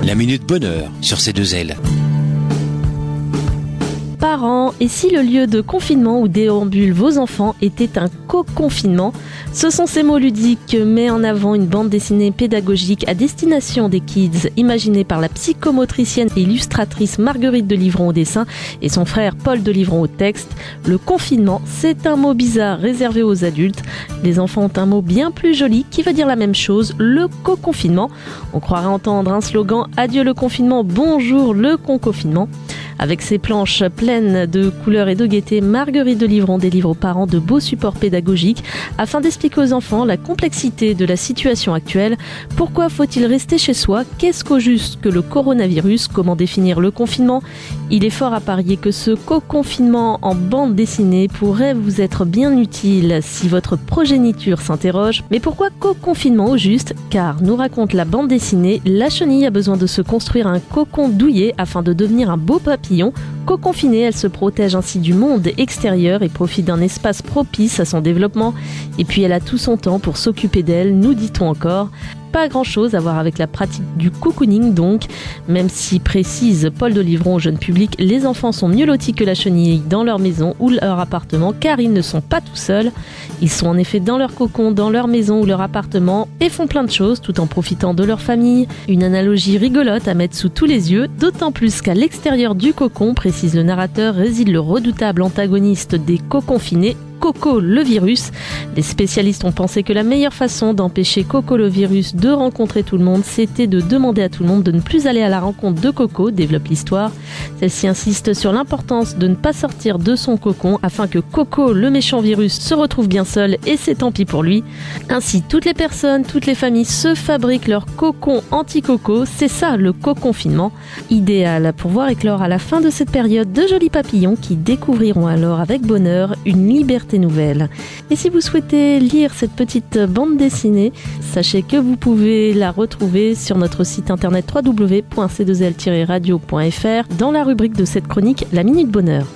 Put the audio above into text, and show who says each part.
Speaker 1: La Minute Bonheur sur C2L.
Speaker 2: Parents, et si le lieu de confinement où déambulent vos enfants était un co-confinement? Ce sont ces mots ludiques que met en avant une bande dessinée pédagogique à destination des kids, imaginée par la psychomotricienne et illustratrice Marguerite de Livron au dessin et son frère Paul de Livron au texte. Le confinement, c'est un mot bizarre réservé aux adultes. Les enfants ont un mot bien plus joli qui veut dire la même chose, le co-confinement. On croirait entendre un slogan « Adieu le confinement, bonjour le confinement ». Avec ses planches pleines de couleurs et de gaieté, Marguerite de Livron délivre aux parents de beaux supports pédagogiques afin d'expliquer aux enfants la complexité de la situation actuelle. Pourquoi faut-il rester chez soi? Qu'est-ce qu'au juste que le coronavirus? Comment définir le confinement? Il est fort à parier que ce co-confinement en bande dessinée pourrait vous être bien utile si votre progéniture s'interroge. Mais pourquoi co-confinement au juste? Car, nous raconte la bande dessinée, la chenille a besoin de se construire un cocon douillet afin de devenir un beau papillon. Co-confinée, elle se protège ainsi du monde extérieur et profite d'un espace propice à son développement. Et puis elle a tout son temps pour s'occuper d'elle, nous dit-on encore. Pas grand-chose à voir avec la pratique du cocooning donc, même si précise Paul de Livron au jeune public, les enfants sont mieux lotis que la chenille dans leur maison ou leur appartement car ils ne sont pas tout seuls. Ils sont en effet dans leur cocon, dans leur maison ou leur appartement et font plein de choses tout en profitant de leur famille. Une analogie rigolote à mettre sous tous les yeux, d'autant plus qu'à l'extérieur du cocon, précise le narrateur, réside le redoutable antagoniste des co-confinés, Coco le virus. Les spécialistes ont pensé que la meilleure façon d'empêcher Coco le virus de rencontrer tout le monde, c'était de demander à tout le monde de ne plus aller à la rencontre de Coco, développe l'histoire. Celle-ci insiste sur l'importance de ne pas sortir de son cocon afin que Coco, le méchant virus, se retrouve bien seul et c'est tant pis pour lui. Ainsi, toutes les personnes, toutes les familles se fabriquent leur cocon anti-coco, c'est ça le co-confinement. Idéal pour voir éclore à la fin de cette période de jolis papillons qui découvriront alors avec bonheur une liberté nouvelle. Et si vous souhaitez lire cette petite bande dessinée, sachez que vous pouvez la retrouver sur notre site internet www.c2l-radio.fr dans la rubrique de cette chronique La Minute Bonheur.